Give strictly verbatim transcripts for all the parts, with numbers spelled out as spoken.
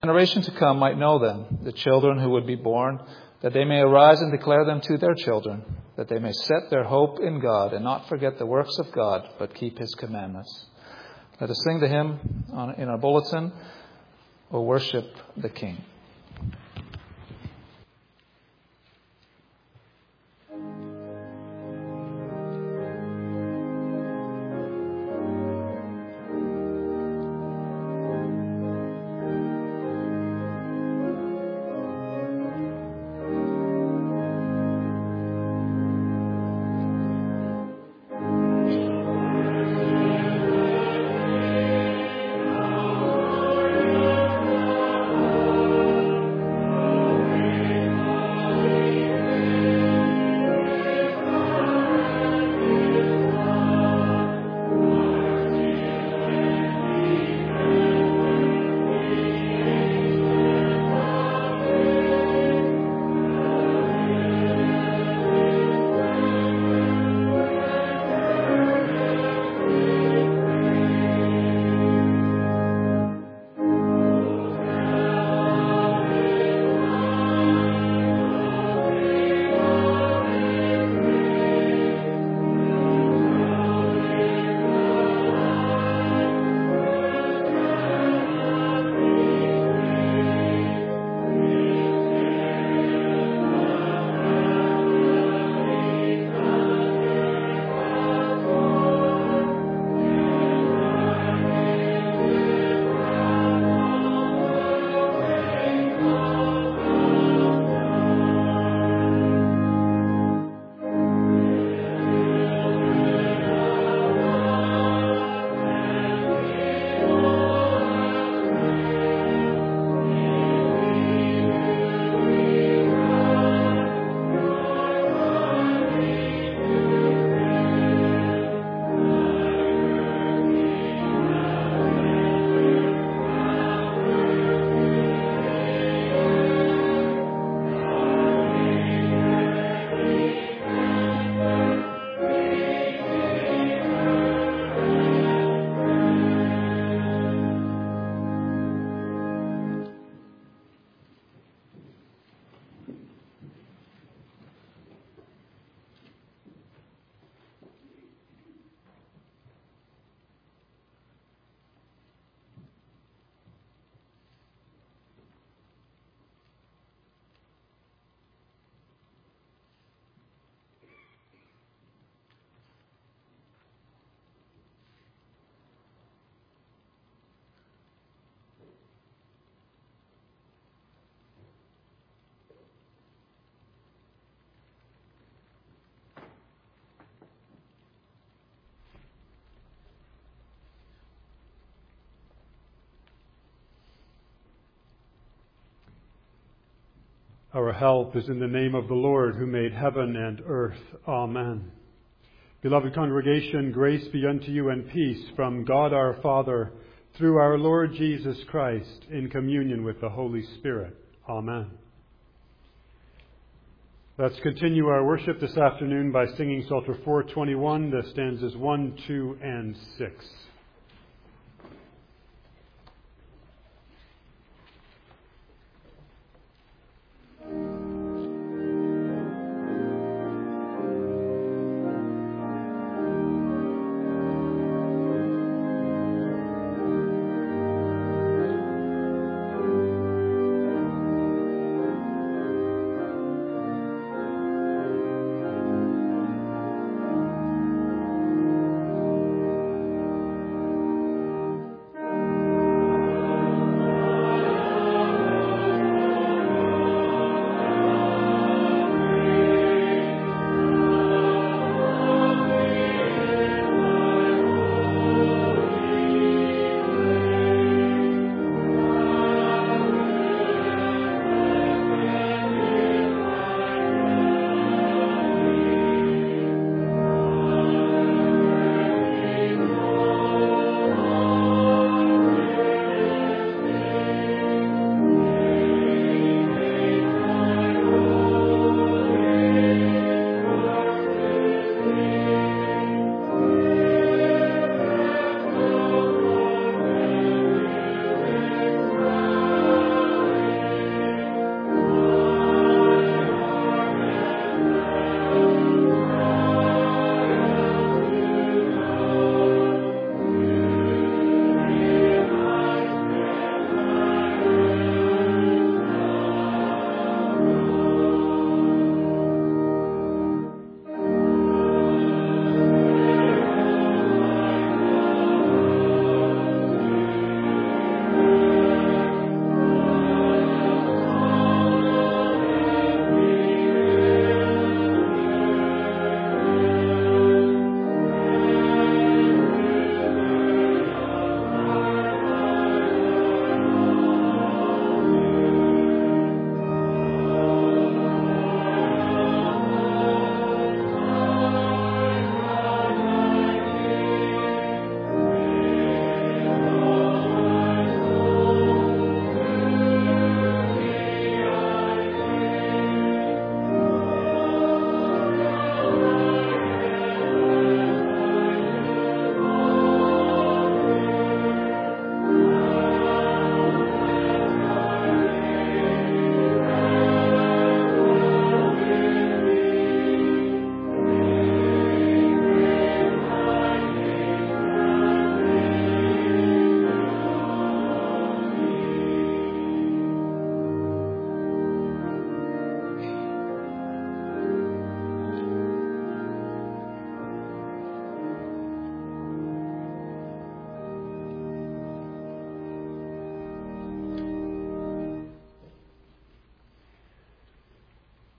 generation to come might know them, the children who would be born, that they may arise and declare them to their children, that they may set their hope in God and not forget the works of God, but keep his commandments. Let us sing the hymn on, in our bulletin, O Worship the King. Our help is in the name of the Lord who made heaven and earth. Amen. Beloved congregation, grace be unto you and peace from God our Father through our Lord Jesus Christ in communion with the Holy Spirit. Amen. Let's continue our worship this afternoon by singing Psalter four twenty-one, the stanzas one, two, and six.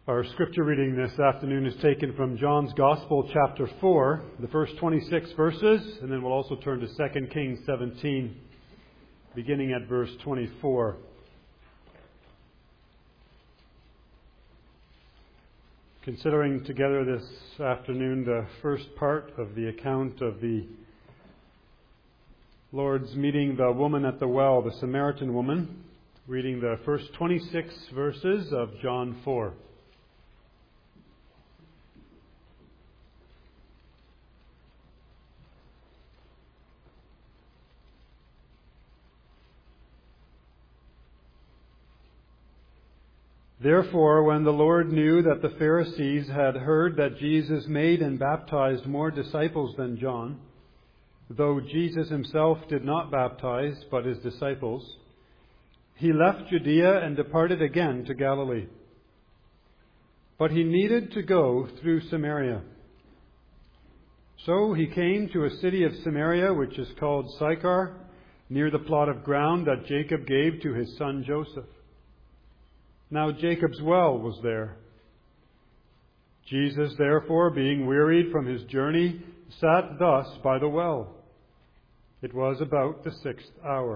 Our scripture reading this afternoon is taken from John's Gospel, chapter four, the first twenty-six verses, and then we'll also turn to Second Kings seventeen, beginning at verse twenty-four. Considering together this afternoon the first part of the account of the Lord's meeting the woman at the well, the Samaritan woman, reading the first twenty-six verses of John four. Therefore, when the Lord knew that the Pharisees had heard that Jesus made and baptized more disciples than John, though Jesus himself did not baptize, but his disciples, he left Judea and departed again to Galilee. But he needed to go through Samaria. So he came to a city of Samaria, which is called Sychar, near the plot of ground that Jacob gave to his son Joseph. Now Jacob's well was there. Jesus, therefore, being wearied from his journey, sat thus by the well. It was about the sixth hour.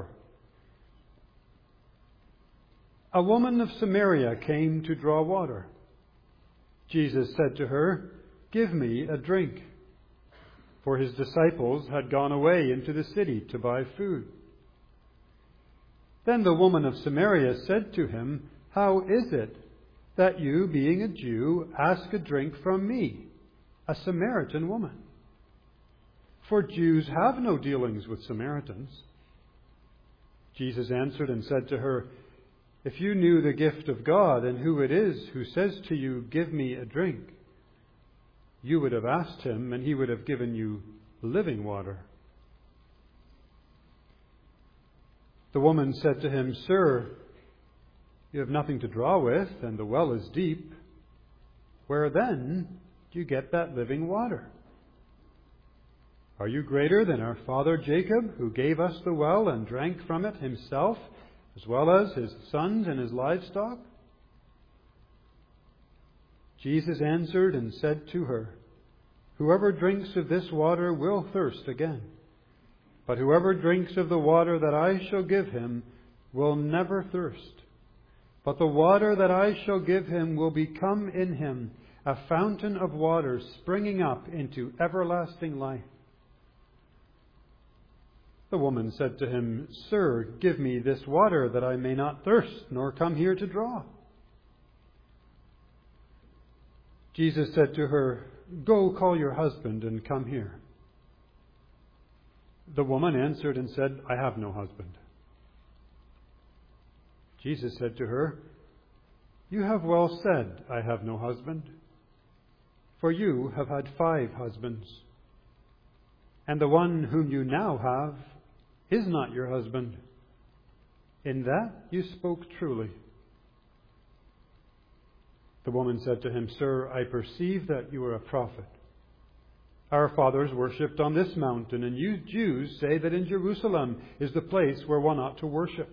A woman of Samaria came to draw water. Jesus said to her, "Give me a drink." For his disciples had gone away into the city to buy food. Then the woman of Samaria said to him, "How is it that you, being a Jew, ask a drink from me, a Samaritan woman? For Jews have no dealings with Samaritans." Jesus answered and said to her, "If you knew the gift of God and who it is who says to you, 'Give me a drink,' you would have asked him, and he would have given you living water." The woman said to him, "Sir, you have nothing to draw with, and the well is deep. Where then do you get that living water? Are you greater than our father Jacob, who gave us the well and drank from it himself, as well as his sons and his livestock?" Jesus answered and said to her, "Whoever drinks of this water will thirst again. But whoever drinks of the water that I shall give him will never thirst. But the water that I shall give him will become in him a fountain of water springing up into everlasting life." The woman said to him, "Sir, give me this water that I may not thirst, nor come here to draw." Jesus said to her, "Go call your husband and come here." The woman answered and said, "I have no husband." Jesus said to her, "You have well said, 'I have no husband,' for you have had five husbands, and the one whom you now have is not your husband. In that you spoke truly." The woman said to him, "Sir, I perceive that you are a prophet. Our fathers worshipped on this mountain, and you Jews say that in Jerusalem is the place where one ought to worship."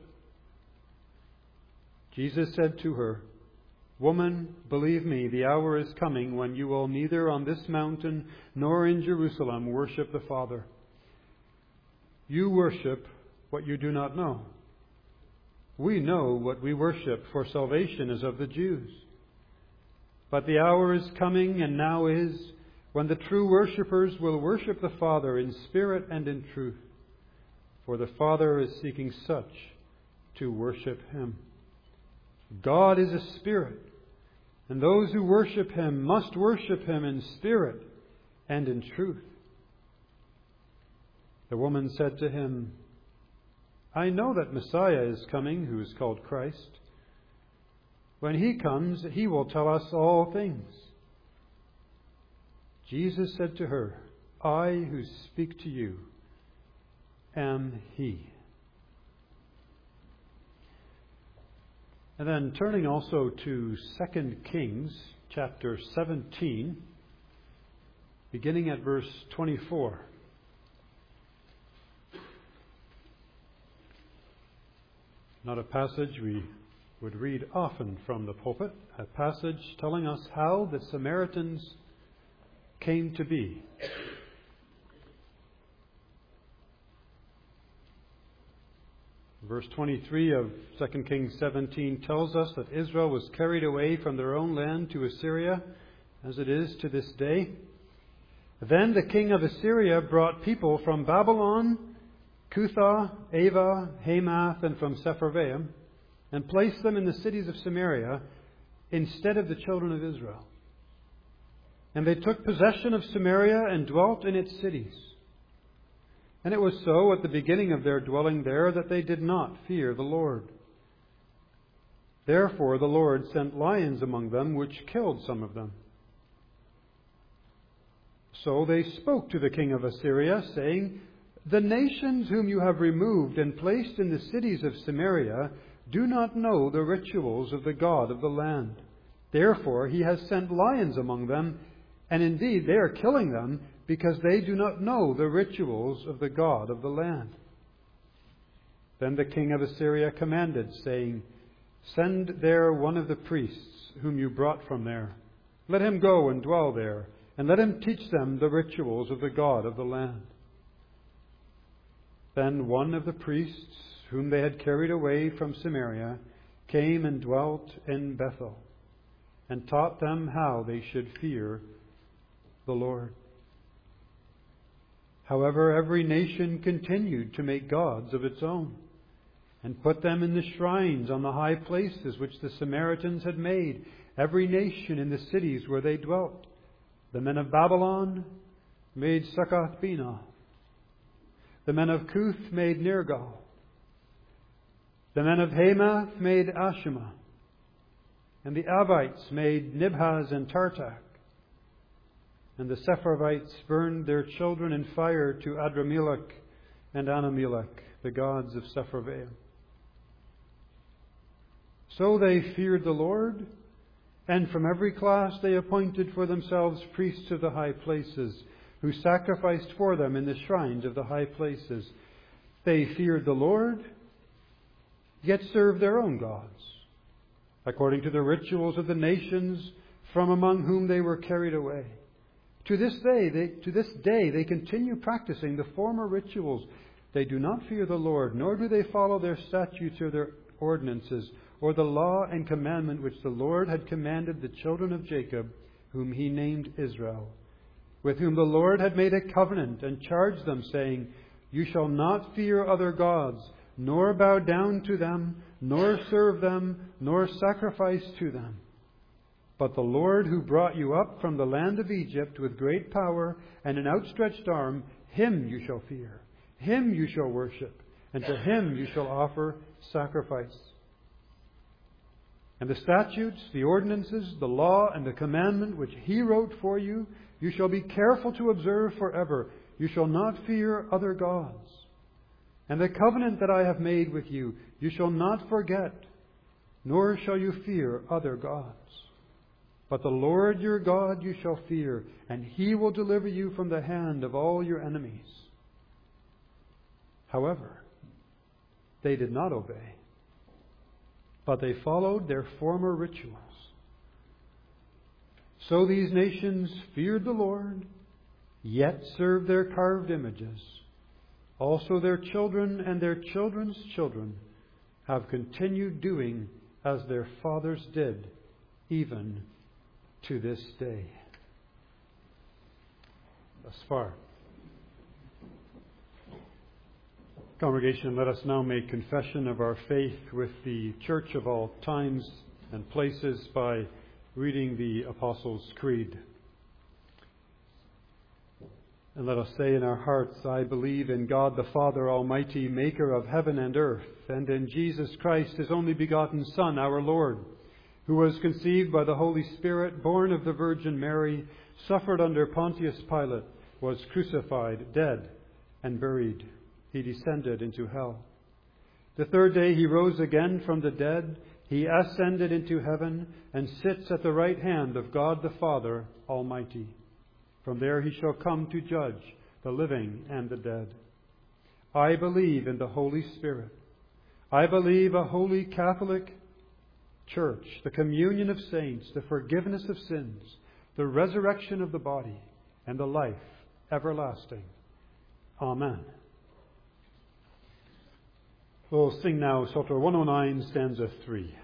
Jesus said to her, "Woman, believe me, the hour is coming when you will neither on this mountain nor in Jerusalem worship the Father. You worship what you do not know. We know what we worship, for salvation is of the Jews. But the hour is coming, and now is, when the true worshippers will worship the Father in spirit and in truth. For the Father is seeking such to worship him. God is a spirit, and those who worship him must worship him in spirit and in truth." The woman said to him, "I know that Messiah is coming, who is called Christ. When he comes, he will tell us all things." Jesus said to her, "I who speak to you am he." And then turning also to Second Kings chapter seventeen, beginning at verse twenty-four. Not a passage we would read often from the pulpit a passage telling us how the Samaritans came to be. Verse twenty-three of Second Kings seventeen tells us that Israel was carried away from their own land to Assyria, as it is to this day. Then the king of Assyria brought people from Babylon, Cuthah, Ava, Hamath, and from Sepharvaim, and placed them in the cities of Samaria instead of the children of Israel. And they took possession of Samaria and dwelt in its cities. And it was so at the beginning of their dwelling there that they did not fear the Lord. Therefore the Lord sent lions among them, which killed some of them. So they spoke to the king of Assyria, saying, "The nations whom you have removed and placed in the cities of Samaria do not know the rituals of the God of the land. Therefore he has sent lions among them, and indeed they are killing them, because they do not know the rituals of the God of the land." Then the king of Assyria commanded, saying, "Send there one of the priests whom you brought from there. Let him go and dwell there, and let him teach them the rituals of the God of the land." Then one of the priests whom they had carried away from Samaria came and dwelt in Bethel, and taught them how they should fear the Lord. However, every nation continued to make gods of its own, and put them in the shrines on the high places which the Samaritans had made, every nation in the cities where they dwelt. The men of Babylon made Succoth-Benoth. The men of Cuth made Nergal. The men of Hamath made Ashima. And the Avites made Nibhaz and Tartak. And the Sepharvites burned their children in fire to Adramelech and Anamelech, the gods of Sepharvaim. So they feared the Lord, and from every class they appointed for themselves priests of the high places, who sacrificed for them in the shrines of the high places. They feared the Lord, yet served their own gods, according to the rituals of the nations from among whom they were carried away. To this day, they, to this day, they continue practicing the former rituals. They do not fear the Lord, nor do they follow their statutes or their ordinances, or the law and commandment which the Lord had commanded the children of Jacob, whom he named Israel, with whom the Lord had made a covenant and charged them, saying, "You shall not fear other gods, nor bow down to them, nor serve them, nor sacrifice to them. But the Lord who brought you up from the land of Egypt with great power and an outstretched arm, him you shall fear, him you shall worship, and to him you shall offer sacrifice. And the statutes, the ordinances, the law, and the commandment which he wrote for you, you shall be careful to observe forever. You shall not fear other gods. And the covenant that I have made with you, you shall not forget, nor shall you fear other gods. But the Lord your God you shall fear, and he will deliver you from the hand of all your enemies." However, they did not obey, but they followed their former rituals. So these nations feared the Lord, yet served their carved images. Also their children and their children's children have continued doing as their fathers did, even to this day. Thus far. Congregation, let us now make confession of our faith with the Church of all times and places by reading the Apostles' Creed. And let us say in our hearts, "I believe in God the Father Almighty, maker of heaven and earth, and in Jesus Christ, his only begotten Son, our Lord, who was conceived by the Holy Spirit, born of the Virgin Mary, suffered under Pontius Pilate, was crucified, dead, and buried. He descended into hell. The third day he rose again from the dead. He ascended into heaven and sits at the right hand of God the Father Almighty. From there he shall come to judge the living and the dead. I believe in the Holy Spirit. I believe a holy Catholic church, the communion of saints, the forgiveness of sins, the resurrection of the body, and the life everlasting. Amen. We'll sing now Psalter one oh nine, stanza three.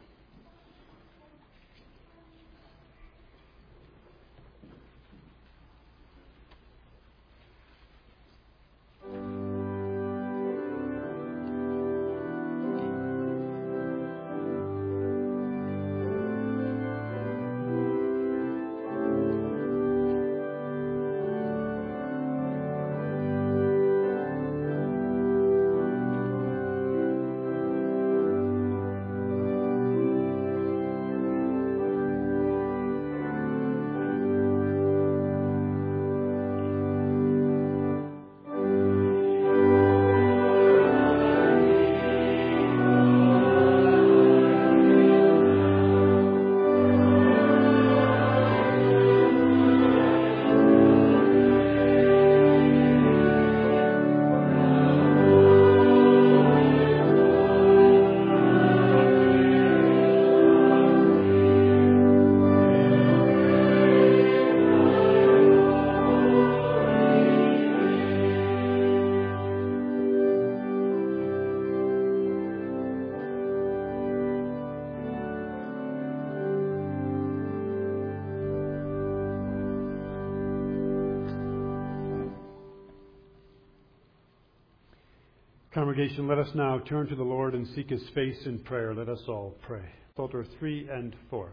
Congregation, let us now turn to the Lord and seek His face in prayer. Let us all pray. Psalter three and four.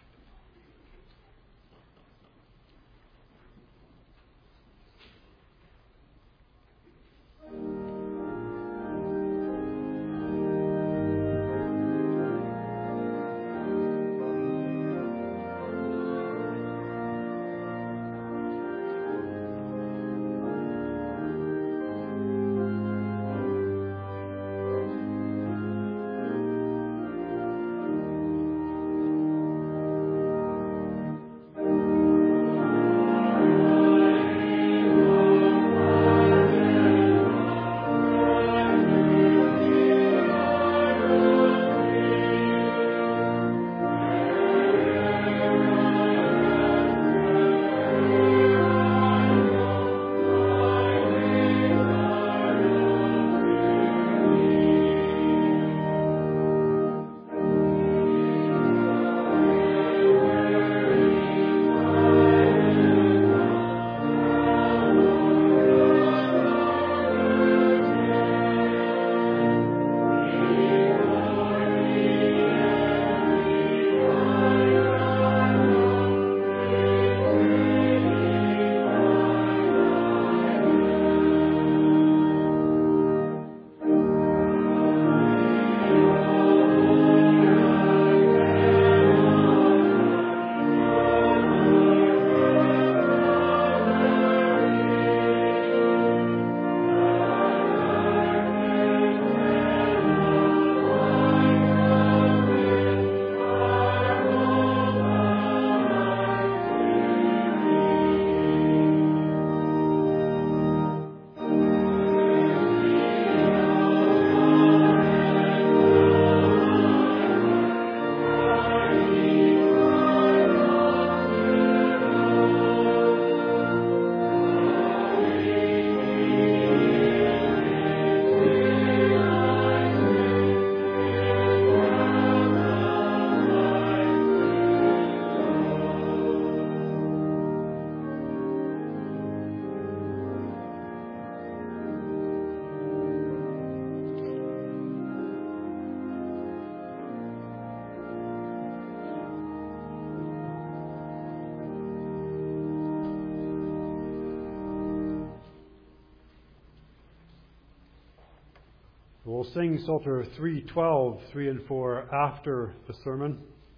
We'll sing Psalter three twelve, three and four after the sermon.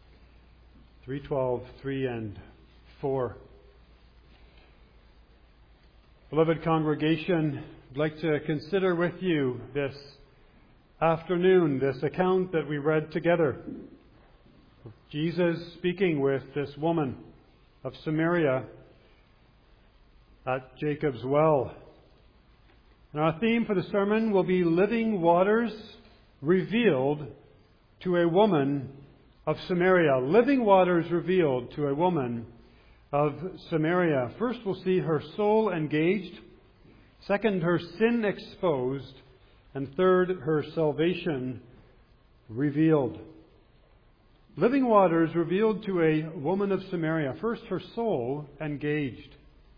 three twelve, three and four. Beloved congregation, I'd like to consider with you this afternoon this account that we read together of Jesus speaking with this woman of Samaria at Jacob's well. And our theme for the sermon will be living waters revealed to a woman of Samaria. Living waters revealed to a woman of Samaria. First, we'll see her soul engaged. Second, her sin exposed. And third, her salvation revealed. Living waters revealed to a woman of Samaria. First, her soul engaged.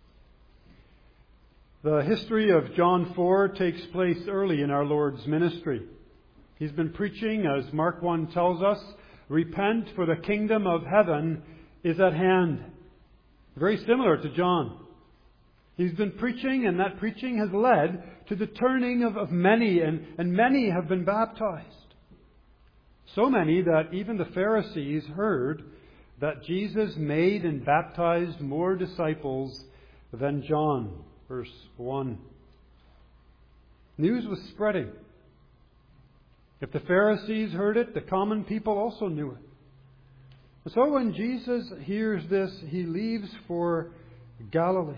The history of John four takes place early in our Lord's ministry. He's been preaching, as Mark one tells us, repent, for the kingdom of heaven is at hand. Very similar to John. He's been preaching, and that preaching has led to the turning of, of many, and, and many have been baptized. So many that even the Pharisees heard that Jesus made and baptized more disciples than John. Verse one. News was spreading. If the Pharisees heard it, the common people also knew it. And so when Jesus hears this, he leaves for Galilee.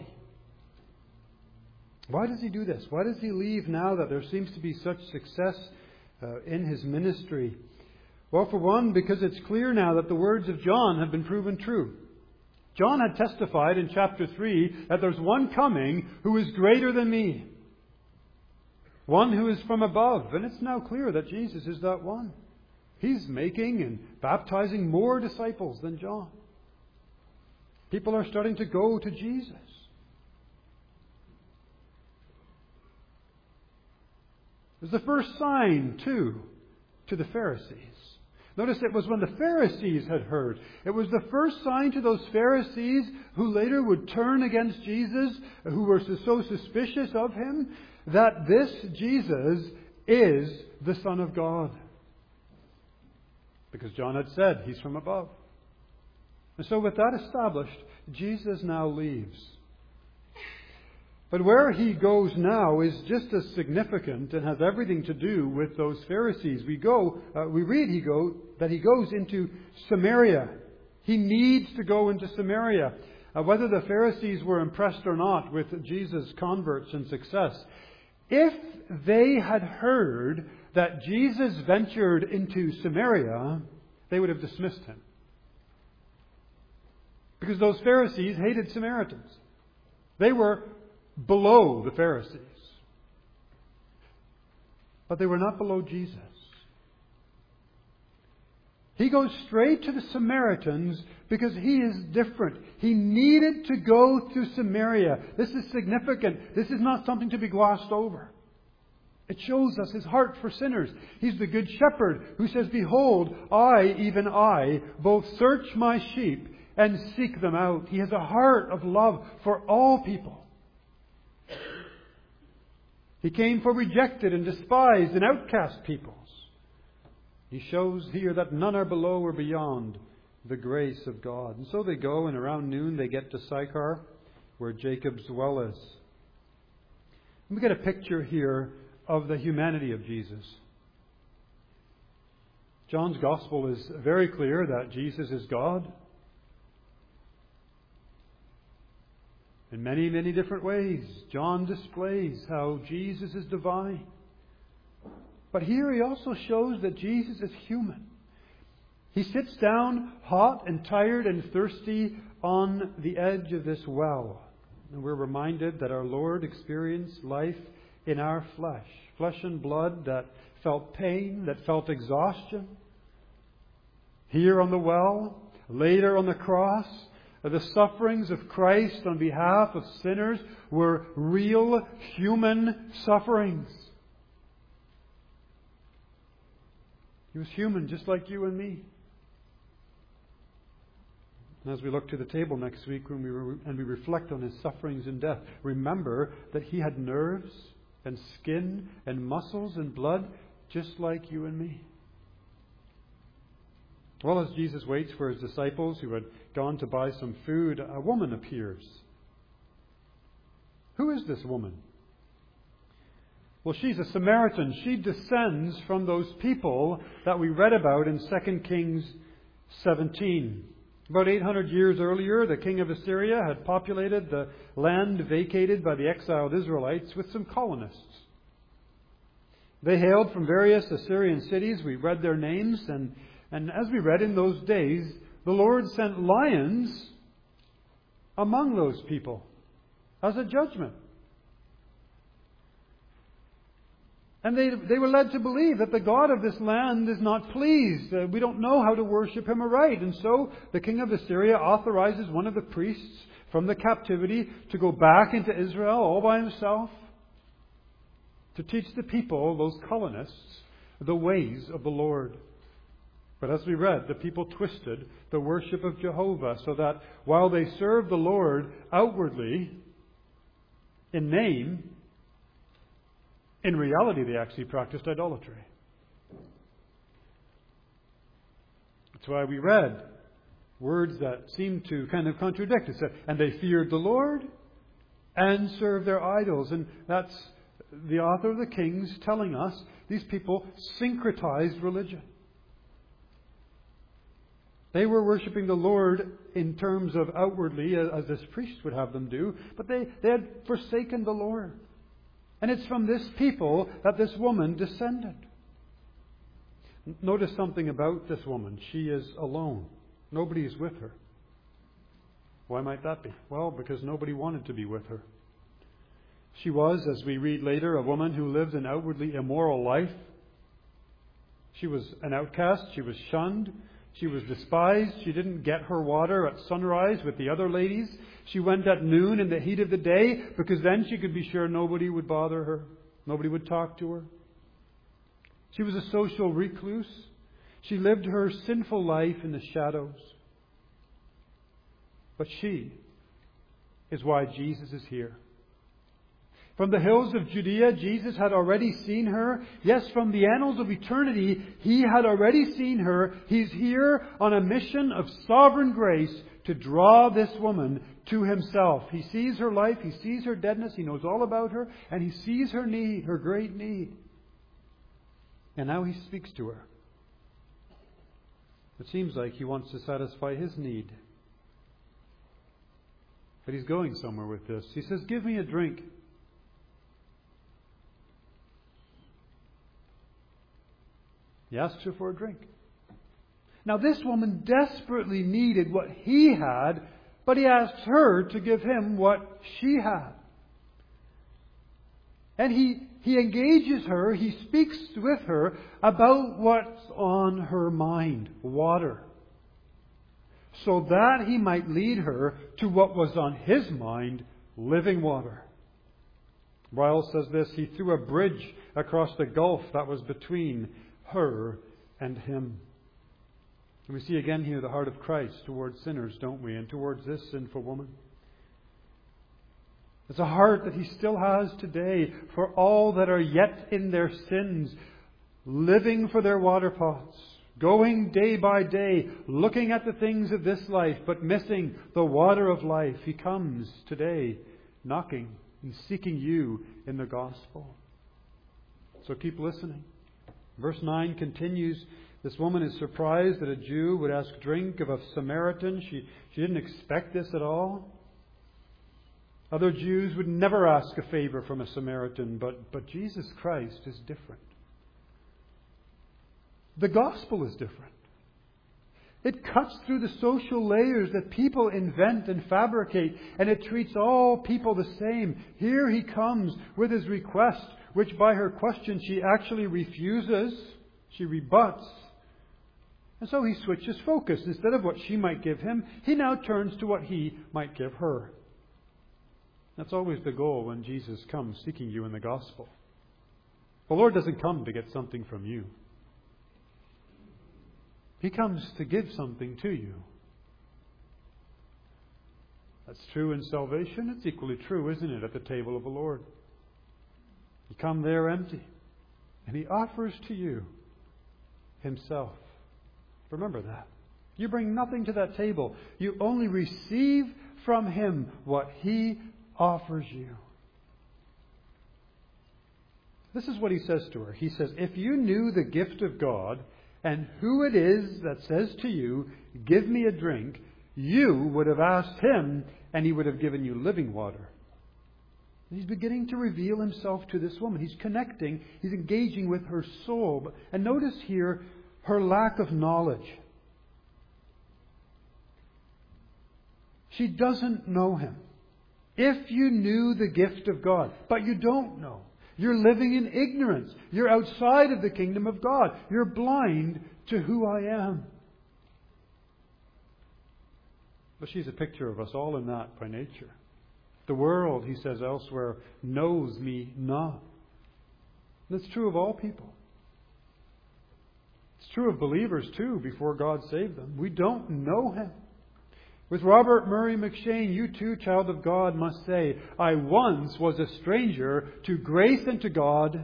Why does he do this? Why does he leave now that there seems to be such success uh, in his ministry? Well, for one, because it's clear now that the words of John have been proven true. John had testified in chapter three that there's one coming who is greater than me. One who is from above. And it's now clear that Jesus is that one. He's making and baptizing more disciples than John. People are starting to go to Jesus. It was the first sign, too, to the Pharisees. Notice it was when the Pharisees had heard. It was the first sign to those Pharisees who later would turn against Jesus, who were so suspicious of him, that this Jesus is the Son of God. Because John had said he's from above. And so with that established, Jesus now leaves. But where he goes now is just as significant and has everything to do with those Pharisees. We go, uh, we read he go that he goes into Samaria. He needs to go into Samaria. Uh, whether the Pharisees were impressed or not with Jesus' converts and success, if they had heard that Jesus ventured into Samaria, they would have dismissed him. Because those Pharisees hated Samaritans. They were below the Pharisees. But they were not below Jesus. He goes straight to the Samaritans because he is different. He needed to go to Samaria. This is significant. This is not something to be glossed over. It shows us his heart for sinners. He's the good shepherd who says, "Behold, I, even I, both search my sheep and seek them out." He has a heart of love for all people. He came for rejected and despised and outcast peoples. He shows here that none are below or beyond the grace of God. And so they go, and around noon they get to Sychar, where Jacob's well is. And we get a picture here of the humanity of Jesus. John's Gospel is very clear that Jesus is God. In many, many different ways, John displays how Jesus is divine. But here he also shows that Jesus is human. He sits down hot and tired and thirsty on the edge of this well. And we're reminded that our Lord experienced life in our flesh. Flesh and blood that felt pain, that felt exhaustion. Here on the well, later on the cross, the sufferings of Christ on behalf of sinners were real human sufferings. He was human just like you and me. And as we look to the table next week when we re- and we reflect on his sufferings and death, remember that he had nerves and skin and muscles and blood just like you and me. Well, as Jesus waits for his disciples who had gone to buy some food, a woman appears. Who is this woman? Well, she's a Samaritan. She descends from those people that we read about in Second Kings seventeen. About eight hundred years earlier, the king of Assyria had populated the land vacated by the exiled Israelites with some colonists. They hailed from various Assyrian cities. We read their names, and And as we read, in those days, the Lord sent lions among those people as a judgment. And they, they were led to believe that the God of this land is not pleased. Uh, we don't know how to worship Him aright. And so the king of Assyria authorizes one of the priests from the captivity to go back into Israel all by himself to teach the people, those colonists, the ways of the Lord. But as we read, the people twisted the worship of Jehovah so that while they served the Lord outwardly, in name, in reality they actually practiced idolatry. That's why we read words that seem to kind of contradict. It said, and they feared the Lord and served their idols. And that's the author of the Kings telling us these people syncretized religion. They were worshipping the Lord in terms of outwardly, as this priest would have them do, but they, they had forsaken the Lord. And it's from this people that this woman descended. Notice something about this woman. She is alone. Nobody is with her. Why might that be? Well, because nobody wanted to be with her. She was, as we read later, a woman who lived an outwardly immoral life. She was an outcast. She was shunned. She was despised. She didn't get her water at sunrise with the other ladies. She went at noon in the heat of the day because then she could be sure nobody would bother her. Nobody would talk to her. She was a social recluse. She lived her sinful life in the shadows. But she is why Jesus is here. From the hills of Judea, Jesus had already seen her. Yes, from the annals of eternity, He had already seen her. He's here on a mission of sovereign grace to draw this woman to Himself. He sees her life. He sees her deadness. He knows all about her. And He sees her need, her great need. And now He speaks to her. It seems like He wants to satisfy His need. But He's going somewhere with this. He says, give me a drink. He asks her for a drink. Now this woman desperately needed what He had, but He asks her to give Him what she had. And He, he engages her, He speaks with her about what's on her mind, water. So that He might lead her to what was on His mind, living water. Ryle says this, He threw a bridge across the gulf that was between her and Him. And we see again here the heart of Christ towards sinners, don't we? And towards this sinful woman. It's a heart that He still has today for all that are yet in their sins, living for their water pots, going day by day, looking at the things of this life, but missing the water of life. He comes today knocking and seeking you in the gospel. So keep listening. Verse nine continues, this woman is surprised that a Jew would ask drink of a Samaritan. She, she didn't expect this at all. Other Jews would never ask a favor from a Samaritan, but, but Jesus Christ is different. The gospel is different. It cuts through the social layers that people invent and fabricate, and it treats all people the same. Here He comes with His request, which by her question she actually refuses, she rebuts. And so He switches focus. Instead of what she might give Him, He now turns to what He might give her. That's always the goal when Jesus comes seeking you in the gospel. The Lord doesn't come to get something from you. He comes to give something to you. That's true in salvation. It's equally true, isn't it, at the table of the Lord? You come there empty, and He offers to you Himself. Remember that. You bring nothing to that table. You only receive from Him what He offers you. This is what He says to her. He says, if you knew the gift of God and who it is that says to you, give me a drink, you would have asked Him and He would have given you living water. He's beginning to reveal Himself to this woman. He's connecting. He's engaging with her soul. And notice here, her lack of knowledge. She doesn't know Him. If you knew the gift of God, but you don't know, you're living in ignorance. You're outside of the kingdom of God. You're blind to who I am. But she's a picture of us all in that by nature. The world, he says elsewhere, knows me not. And it's true of all people. It's true of believers too, before God saved them. We don't know Him. With Robert Murray McShane, you too, child of God, must say, I once was a stranger to grace and to God.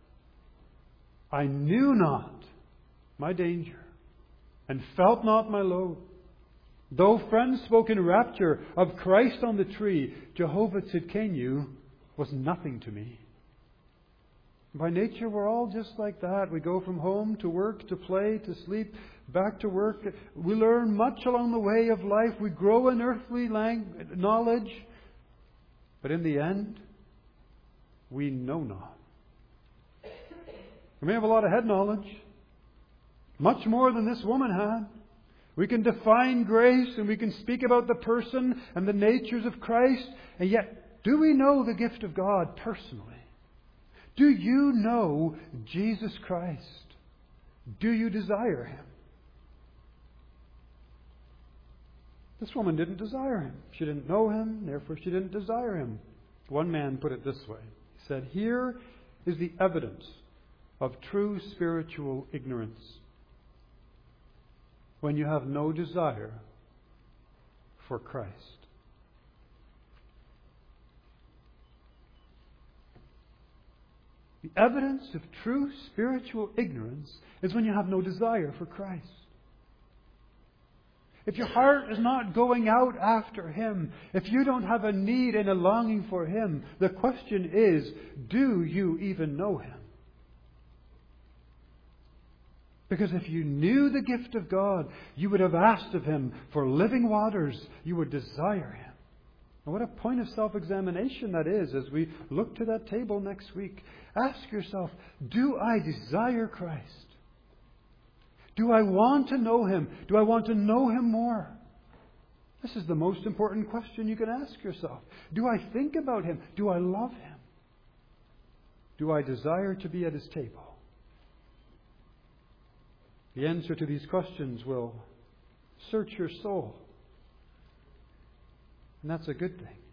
I knew not my danger, and felt not my load. Though friends spoke in rapture of Christ on the tree, Jehovah Tzidkenu was nothing to me. By nature, we're all just like that. We go from home to work, to play, to sleep, back to work. We learn much along the way of life. We grow in earthly lang- knowledge. But in the end, we know not. We may have a lot of head knowledge, much more than this woman had. We can define grace and we can speak about the person and the natures of Christ. And yet, do we know the gift of God personally? Do you know Jesus Christ? Do you desire Him? This woman didn't desire Him. She didn't know Him, therefore she didn't desire Him. One man put it this way. He said, here is the evidence of true spiritual ignorance. When you have no desire for Christ. The evidence of true spiritual ignorance is when you have no desire for Christ. If your heart is not going out after Him, if you don't have a need and a longing for Him, the question is, do you even know Him? Because if you knew the gift of God, you would have asked of Him for living waters. You would desire Him. And what a point of self-examination that is as we look to that table next week. Ask yourself, do I desire Christ? Do I want to know Him? Do I want to know Him more? This is the most important question you can ask yourself. Do I think about Him? Do I love Him? Do I desire to be at His table? The answer to these questions will search your soul. And that's a good thing.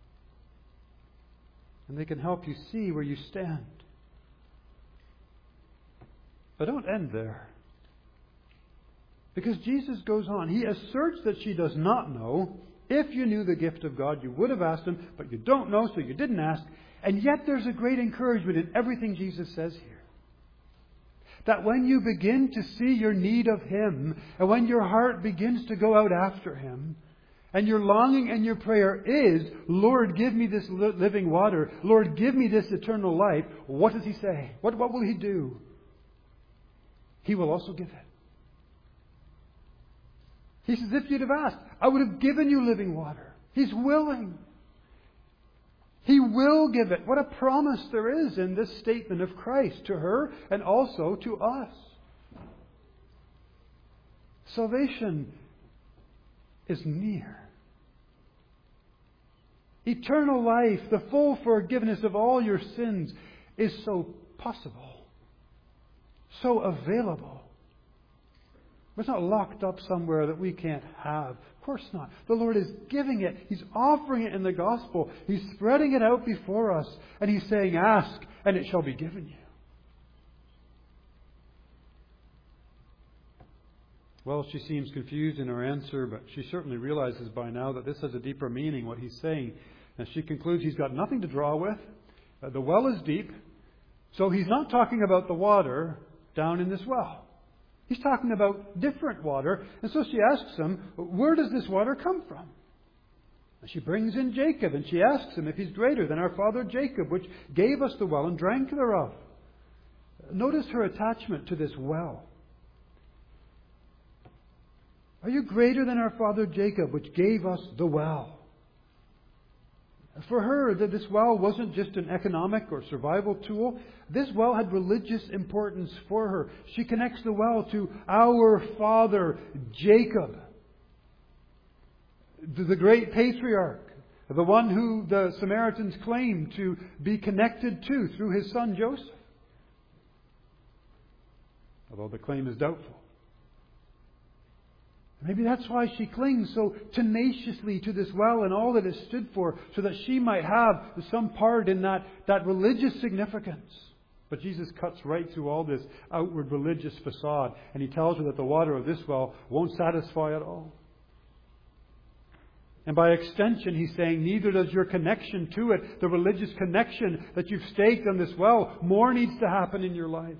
And they can help you see where you stand. But don't end there. Because Jesus goes on. He asserts that she does not know. If you knew the gift of God, you would have asked Him, but you don't know, so you didn't ask. And yet there's a great encouragement in everything Jesus says here. That when you begin to see your need of Him, and when your heart begins to go out after Him, and your longing and your prayer is, Lord, give me this living water. Lord, give me this eternal life. What does He say? What, what will He do? He will also give it. He says, if you'd have asked, I would have given you living water. He's willing. He will give it. What a promise there is in this statement of Christ to her and also to us. Salvation is near. Eternal life, the full forgiveness of all your sins, is so possible, so available. It's not locked up somewhere that we can't have. Of course not. The Lord is giving it. He's offering it in the gospel. He's spreading it out before us. And He's saying, ask, and it shall be given you. Well, she seems confused in her answer, but she certainly realizes by now that this has a deeper meaning, what He's saying. And she concludes He's got nothing to draw with. Uh, the well is deep. So He's not talking about the water down in this well. He's talking about different water. And so she asks him, where does this water come from? And she brings in Jacob and she asks him if he's greater than our father Jacob, which gave us the well and drank thereof. Notice her attachment to this well. Are you greater than our father Jacob, which gave us the well? For her, that this well wasn't just an economic or survival tool. This well had religious importance for her. She connects the well to our father, Jacob, the great patriarch, the one who the Samaritans claim to be connected to through his son Joseph. Although the claim is doubtful. Maybe that's why she clings so tenaciously to this well and all that it stood for, so that she might have some part in that, that religious significance. But Jesus cuts right through all this outward religious facade, and He tells her that the water of this well won't satisfy at all. And by extension, He's saying, neither does your connection to it, the religious connection that you've staked on this well. More needs to happen in your life.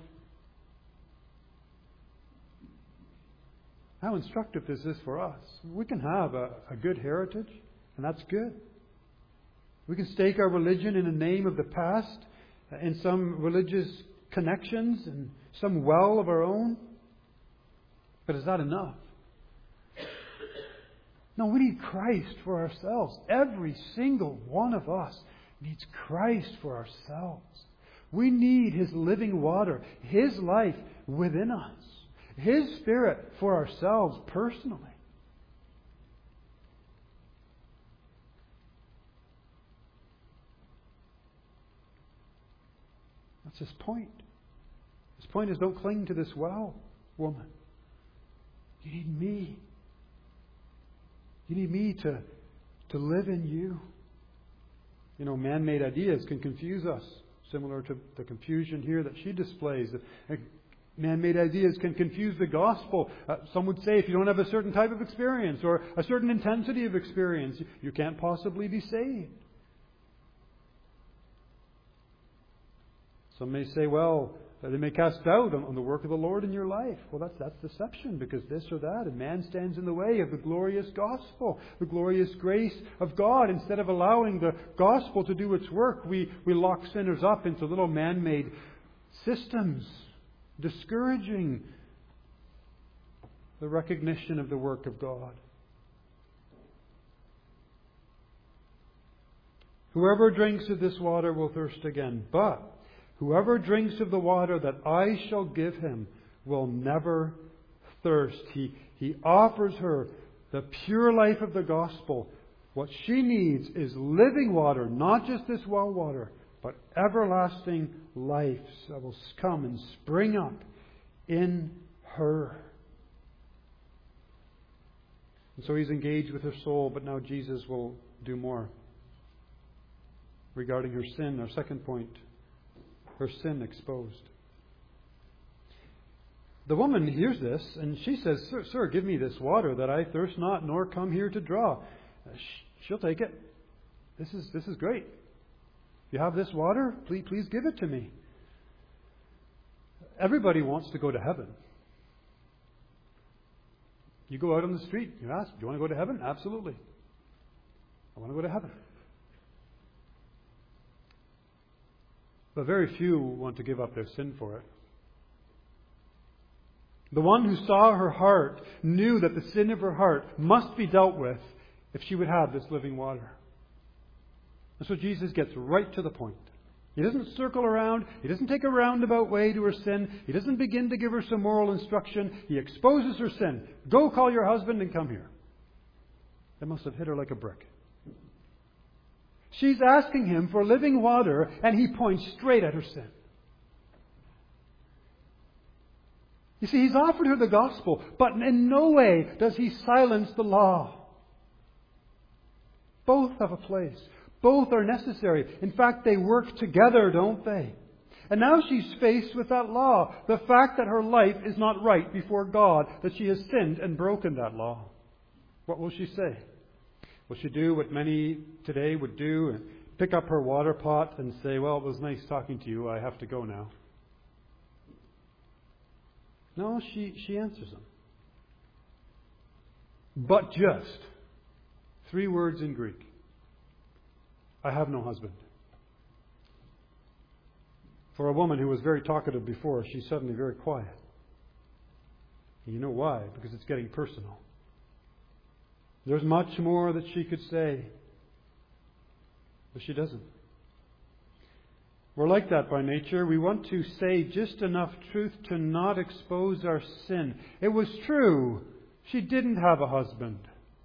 How instructive is this for us? We can have a, a good heritage, and that's good. We can stake our religion in the name of the past, in some religious connections, and some well of our own. But is that enough? No, we need Christ for ourselves. Every single one of us needs Christ for ourselves. We need His living water, His life within us. His Spirit for ourselves personally. That's His point. His point is, don't cling to this well, woman. You need me. You need me to, to live in you. You know, man-made ideas can confuse us, similar to the confusion here that she displays. Man-made ideas can confuse the gospel. Uh, some would say if you don't have a certain type of experience or a certain intensity of experience, you can't possibly be saved. Some may say, well, they may cast doubt on, on the work of the Lord in your life. Well, that's, that's deception, because this or that, and man stands in the way of the glorious gospel, the glorious grace of God. Instead of allowing the gospel to do its work, we, we lock sinners up into little man-made systems, discouraging the recognition of the work of God. Whoever drinks of this water will thirst again, but whoever drinks of the water that I shall give him will never thirst. He, he offers her the pure life of the gospel. What she needs is living water, not just this well water, but everlasting life that will come and spring up in her. And so He's engaged with her soul, but now Jesus will do more regarding her sin. Our second point, her sin exposed. The woman hears this, and she says, Sir, sir, give me this water that I thirst not, nor come here to draw. She'll take it. This is, this is great. If you have this water, please, please give it to me. Everybody wants to go to heaven. You go out on the street, you ask, do you want to go to heaven? Absolutely. I want to go to heaven. But very few want to give up their sin for it. The one who saw her heart knew that the sin of her heart must be dealt with if she would have this living water. And so Jesus gets right to the point. He doesn't circle around. He doesn't take a roundabout way to her sin. He doesn't begin to give her some moral instruction. He exposes her sin. Go call your husband and come here. That must have hit her like a brick. She's asking Him for living water, and He points straight at her sin. You see, He's offered her the gospel, but in no way does He silence the law. Both have a place. Both are necessary. In fact, they work together, don't they? And now she's faced with that law. The fact that her life is not right before God, that she has sinned and broken that law. What will she say? Will she do what many today would do and pick up her water pot and say, well, it was nice talking to you. I have to go now. No, she, she answers them. But just. Three words in Greek. I have no husband. For a woman who was very talkative before, she's suddenly very quiet. And you know why? Because it's getting personal. There's much more that she could say. But she doesn't. We're like that by nature. We want to say just enough truth to not expose our sin. It was true. She didn't have a husband.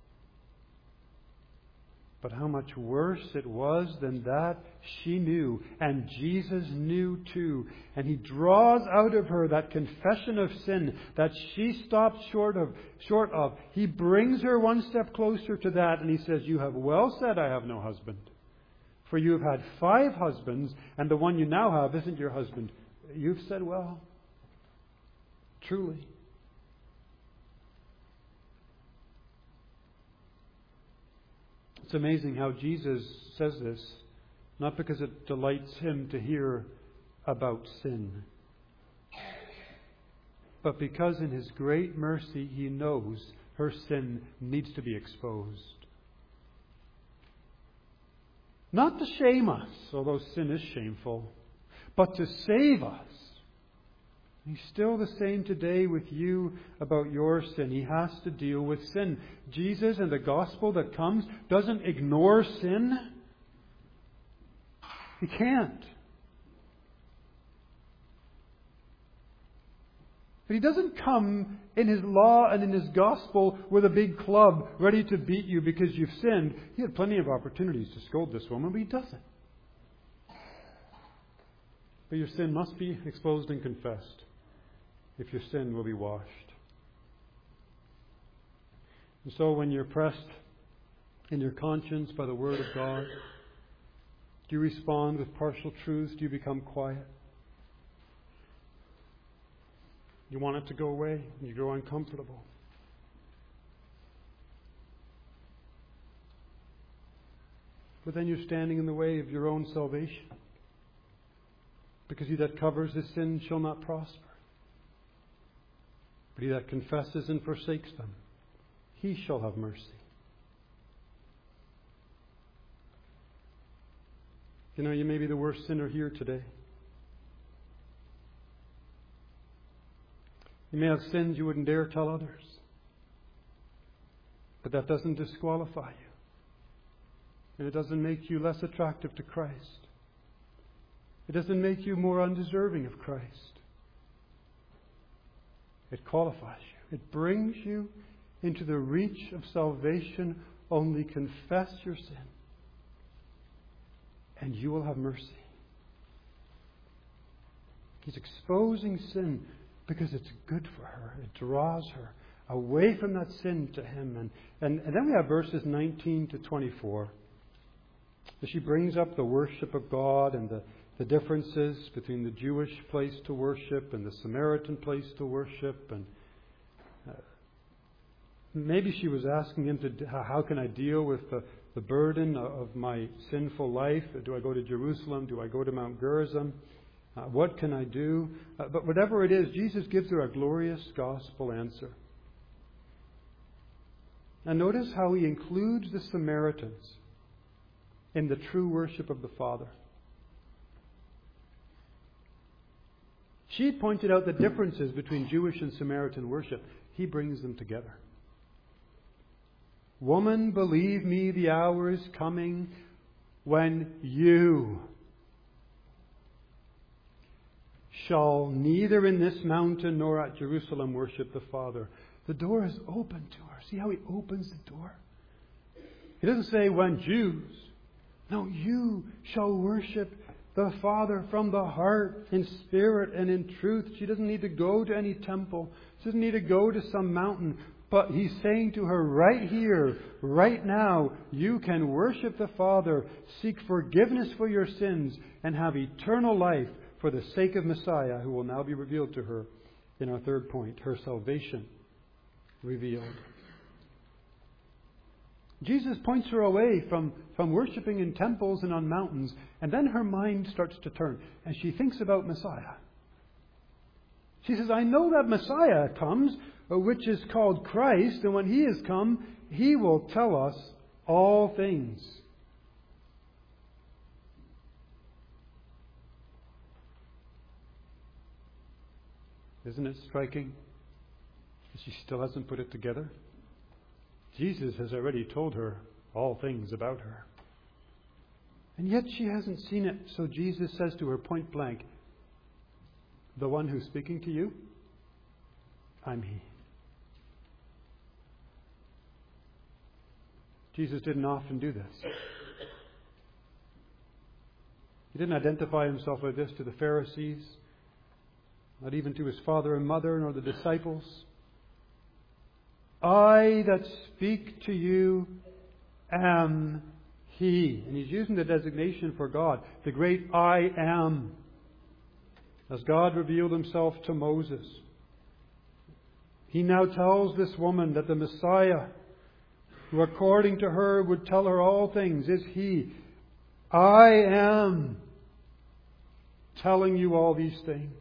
But how much worse it was than that, she knew. And Jesus knew too. And He draws out of her that confession of sin that she stopped short of. Short of. He brings her one step closer to that, and He says, "You have well said, I have no husband. For you have had five husbands, and the one you now have isn't your husband. You've said well. Truly." It's amazing how Jesus says this, not because it delights Him to hear about sin, but because in His great mercy He knows her sin needs to be exposed. Not to shame us, although sin is shameful, but to save us. He's still the same today with you about your sin. He has to deal with sin. Jesus and the gospel that comes doesn't ignore sin. He can't. But He doesn't come in His law and in His gospel with a big club ready to beat you because you've sinned. He had plenty of opportunities to scold this woman, but He doesn't. But your sin must be exposed and confessed, if your sin will be washed. And so when you're pressed in your conscience by the Word of God, do you respond with partial truths? Do you become quiet? You want it to go away, and you grow uncomfortable. But then you're standing in the way of your own salvation. Because he that covers his sin shall not prosper. But he that confesses and forsakes them, he shall have mercy. You know, you may be the worst sinner here today. You may have sins you wouldn't dare tell others. But that doesn't disqualify you. And it doesn't make you less attractive to Christ. It doesn't make you more undeserving of Christ. It qualifies you. It brings you into the reach of salvation. Only confess your sin, and you will have mercy. He's exposing sin because it's good for her. It draws her away from that sin to Him. And, and, and then we have verses nineteen to twenty-four. She brings up the worship of God and the, the differences between the Jewish place to worship and the Samaritan place to worship. And uh, maybe she was asking him, to how can I deal with the, the burden of my sinful life? Do I go to Jerusalem? Do I go to Mount Gerizim? Uh, what can I do? Uh, but whatever it is, Jesus gives her a glorious gospel answer. And notice how He includes the Samaritans in the true worship of the Father. She pointed out the differences between Jewish and Samaritan worship. He brings them together. Woman, believe me, the hour is coming when you shall neither in this mountain nor at Jerusalem worship the Father. The door is open to her. See how He opens the door? He doesn't say when Jews. No, you shall worship the Father from the heart, in spirit and in truth. She doesn't need to go to any temple. She doesn't need to go to some mountain. But He's saying to her right here, right now, you can worship the Father, seek forgiveness for your sins, and have eternal life for the sake of Messiah, who will now be revealed to her in our third point, her salvation revealed. Jesus points her away from, from worshipping in temples and on mountains, and then her mind starts to turn, and she thinks about Messiah. She says, I know that Messiah comes, which is called Christ, and when He has come, He will tell us all things. Isn't it striking that she still hasn't put it together? Jesus has already told her all things about her. And yet she hasn't seen it. So Jesus says to her point blank, the one who's speaking to you, I'm He. Jesus didn't often do this. He didn't identify Himself like this to the Pharisees, not even to His father and mother, nor the disciples. I that speak to you am He. And He's using the designation for God, the great I am, as God revealed Himself to Moses. He now tells this woman that the Messiah, who according to her would tell her all things, is He. I am telling you all these things.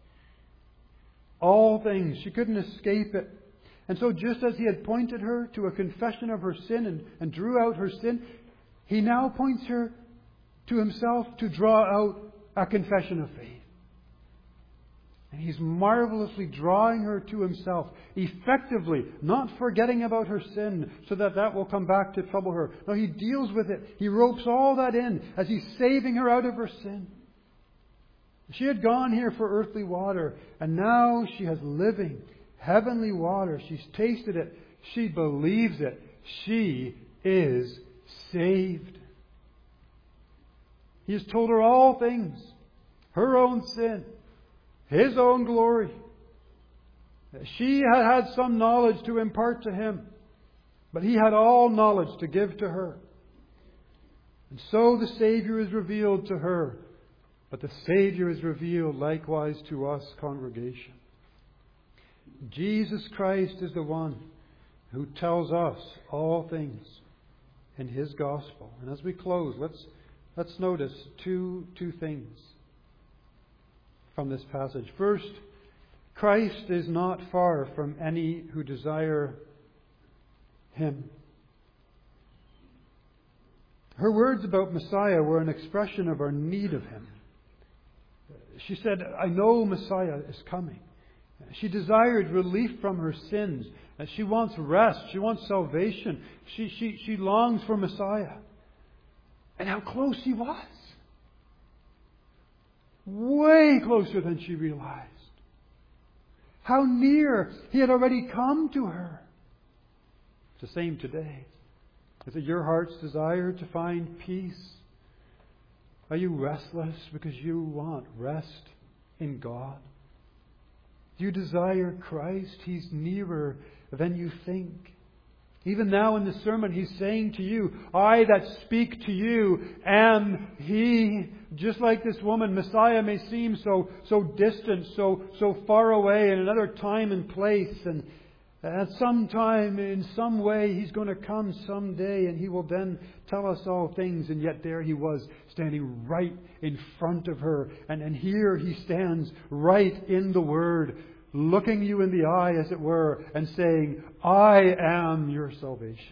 All things. She couldn't escape it. And so just as He had pointed her to a confession of her sin and, and drew out her sin, He now points her to Himself to draw out a confession of faith. And He's marvelously drawing her to Himself, effectively, not forgetting about her sin so that that will come back to trouble her. No, He deals with it. He ropes all that in as He's saving her out of her sin. She had gone here for earthly water, and now she has living, heavenly water. She's tasted it. She believes it. She is saved. He has told her all things, her own sin, His own glory. She had had some knowledge to impart to Him, but He had all knowledge to give to her. And so the Savior is revealed to her, but the Savior is revealed likewise to us, congregation. Jesus Christ is the one who tells us all things in His gospel. And as we close, let's let's notice two two things from this passage. First, Christ is not far from any who desire Him. Her words about Messiah were an expression of our need of Him. She said, I know Messiah is coming. She desired relief from her sins. She wants rest. She wants salvation. She, she, she longs for Messiah. And how close He was. Way closer than she realized. How near He had already come to her. It's the same today. Is it your heart's desire to find peace? Are you restless because you want rest in God? Do you desire Christ? He's nearer than you think. Even now in the sermon, He's saying to you, I that speak to you am He. Just like this woman, Messiah may seem so so distant, so so far away in another time and place. And at some time, in some way, He's going to come someday and He will then tell us all things. And yet there He was, standing right in front of her. And, and here He stands right in the Word, looking you in the eye, as it were, and saying, I am your salvation.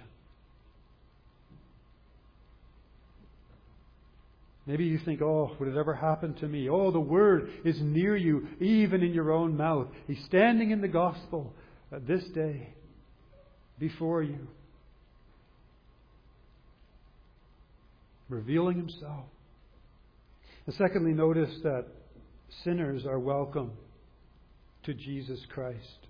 Maybe you think, oh, would it ever happen to me? Oh, the Word is near you, even in your own mouth. He's standing in the gospel uh, this day before you, revealing Himself. And secondly, notice that sinners are welcome to Jesus Christ.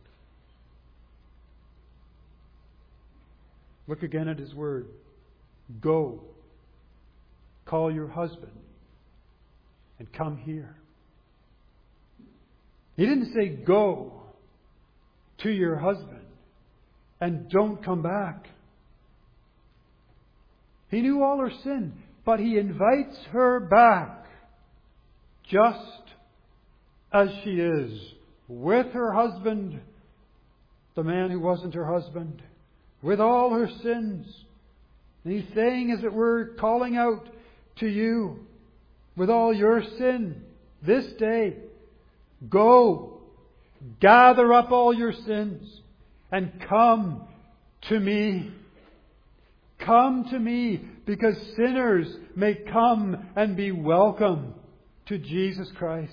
Look again at His word. Go. Call your husband and come here. He didn't say go to your husband and don't come back. He knew all her sin, but He invites her back just as she is, with her husband, the man who wasn't her husband, with all her sins. And He's saying, as it were, calling out to you, with all your sin, this day, go, gather up all your sins, and come to me. Come to me, because sinners may come and be welcome to Jesus Christ.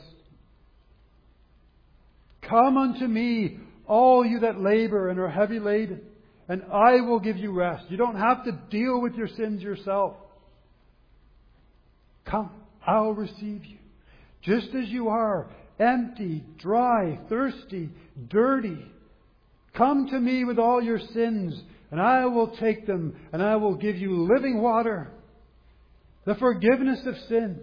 Come unto me, all you that labor and are heavy laden, and I will give you rest. You don't have to deal with your sins yourself. Come, I'll receive you. Just as you are, empty, dry, thirsty, dirty. Come to me with all your sins, and I will take them, and I will give you living water, the forgiveness of sin,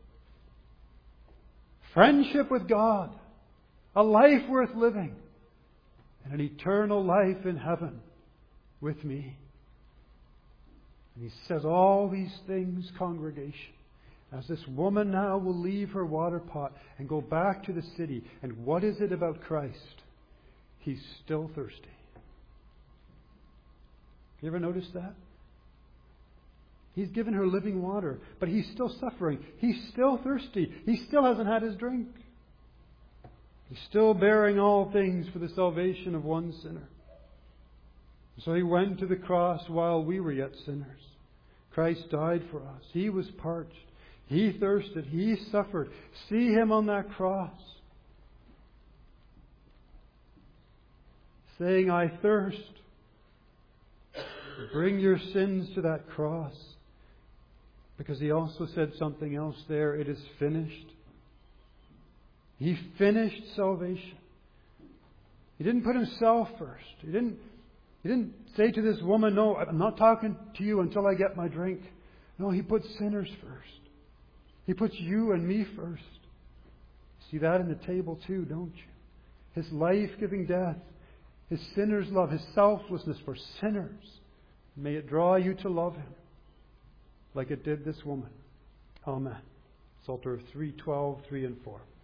friendship with God, a life worth living, and an eternal life in heaven with me. And he says all these things, congregation, as this woman now will leave her water pot and go back to the city. And what is it about Christ? He's still thirsty. You ever notice that? He's given her living water, but he's still suffering. He's still thirsty. He still hasn't had his drink. He's still bearing all things for the salvation of one sinner. So he went to the cross while we were yet sinners. Christ died for us. He was parched. He thirsted. He suffered. See him on that cross, saying, I thirst. Bring your sins to that cross. Because he also said something else there. It is finished. He finished salvation. He didn't put himself first. He didn't, he didn't say to this woman, no, I'm not talking to you until I get my drink. No, he put sinners first. He puts you and me first. See that in the table too, don't you? His life-giving death, his sinner's love, his selflessness for sinners. May it draw you to love him like it did this woman. Amen. Psalter three twelve, three and four.